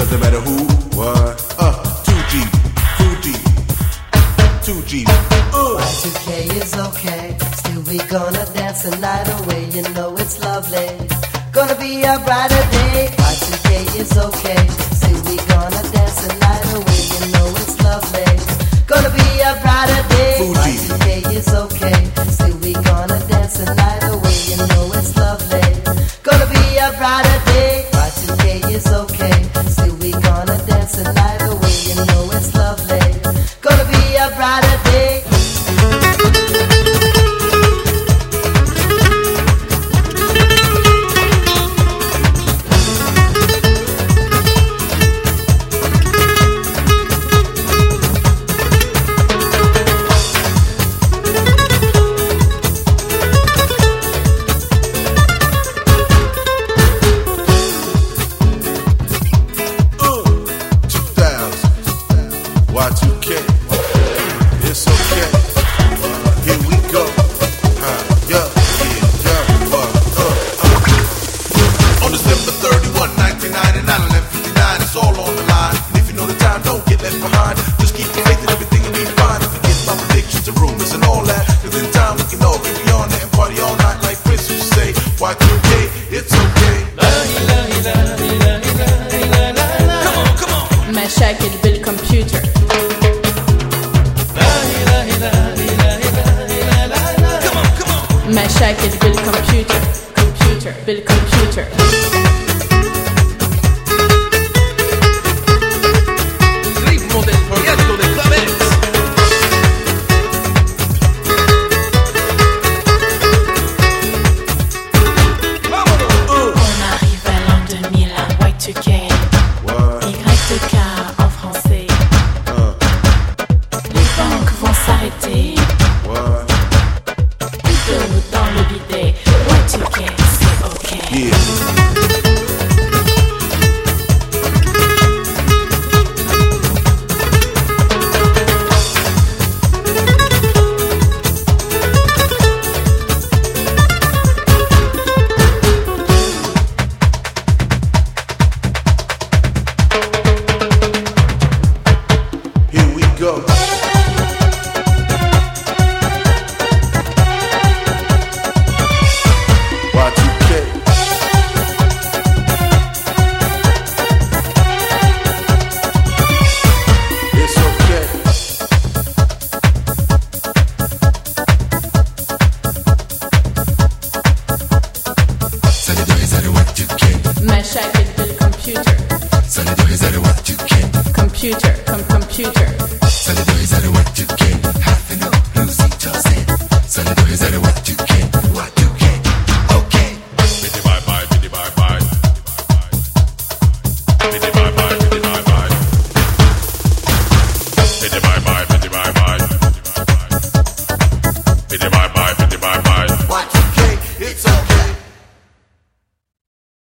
doesn't matter who, what. 2G, Fuji, 2G. Y2K is okay, still we gonna dance the night away. You know it's lovely, gonna be a brighter day. Y2K is okay, still we gonna dance the night away. You know it's lovely, gonna be a brighter day. Fuji.